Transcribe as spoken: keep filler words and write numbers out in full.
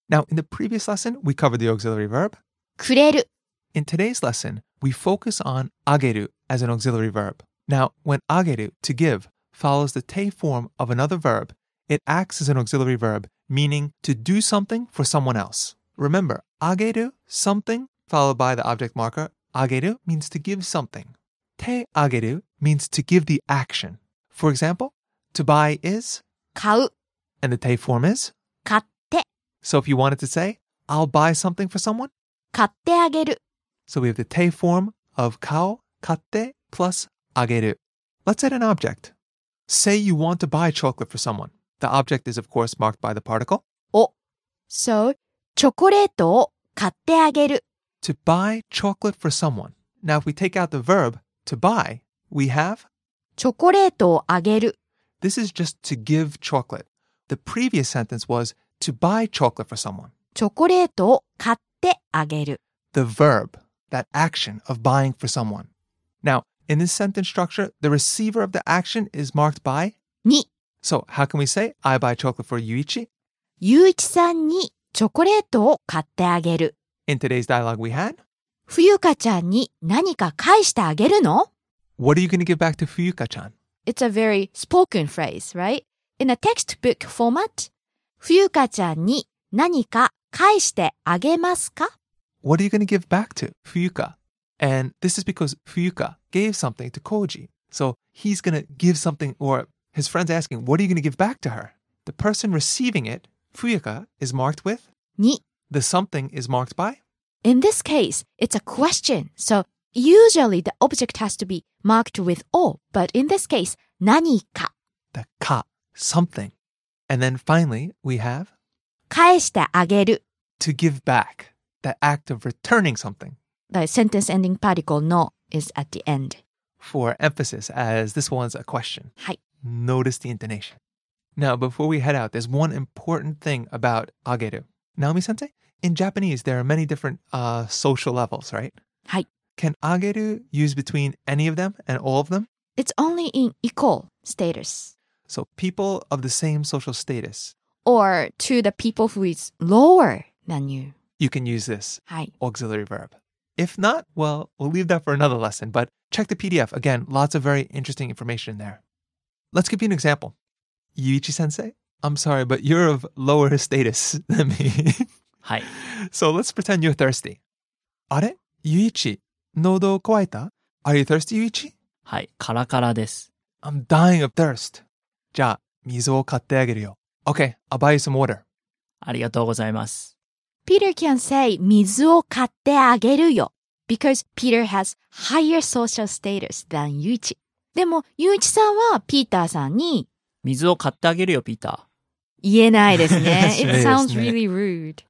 Now, in the previous lesson, we covered the auxiliary verb. くれる In today's lesson, we focus on あげる as an auxiliary verb. Now, when あげる, to give, follows the te form of another verb, it acts as an auxiliary verb, meaning to do something for someone else. Remember, あげる, something, followed by the object marker. あげる means to give something. Te あげる means to give the action. For example, to buy is, 買う and the te form is. 買って So if you wanted to say, I'll buy something for someone, 買ってあげる so we have the te form of 買う, 買って plus あげる. Let's add an object. Say you want to buy chocolate for someone. The object is, of course, marked by the particle. お So, チョコレートを買ってあげる To buy chocolate for someone. Now, if we take out the verb to buy, we have チョコレートをあげる this is just to give chocolate. The previous sentence was to buy chocolate for someone. チョコレートを買ってあげる The verb, that action of buying for someone. Now, in this sentence structure, the receiver of the action is marked by. に So, how can we say, I buy chocolate for Yuichi? ゆういちさんにチョコレートを買ってあげる In today's dialogue we had, 冬香ちゃんに何か返してあげるの what are you going to give back to Fuyuka-chan? It's a very spoken phrase, right? In a textbook format, 冬香ちゃんに何か返してあげますか What are you going to give back to Fuyuka? And this is because Fuyuka gave something to Koji. So he's going to give something, or his friend's asking, what are you going to give back to her? The person receiving it, Fuyuka, is marked with. に The something is marked by. In this case, it's a question. So usually the object has to be marked with O. But in this case, 何か The ka, something. And then finally, we have 返してあげる to give back, the act of returning something. The sentence ending particle no is at the end. For emphasis, as this one's a question. はい。 Notice the intonation. Now, before we head out, there's one important thing about ageru. Naomi-sensei, in Japanese, there are many different uh, social levels, right? はい。 Can ageru use between any of them and all of them? It's only in equal status. So people of the same social status, Or to the people who is lower than you. you can use this はい auxiliary verb. If not, well, we'll leave that for another lesson, but check the P D F. Again, lots of very interesting information in there. Let's give you an example. Yuichi-sensei, I'm sorry, but you're of lower status than me. はい。 So let's pretend you're thirsty. あれ Yuichi, 喉乾いた? Are you thirsty, Yuichi? はい。カラカラです。 I'm dying of thirst. じゃあ、水を買ってあげるよ. Okay, I'll buy you some water. ありがとうございます。 Peter can say 水を買ってあげるよ because Peter has higher social status than ユイチ。でも、ユイチさんはピーターさんに水を買ってあげるよ、ピーター。 言えないですね。It そうですね。 sounds really rude.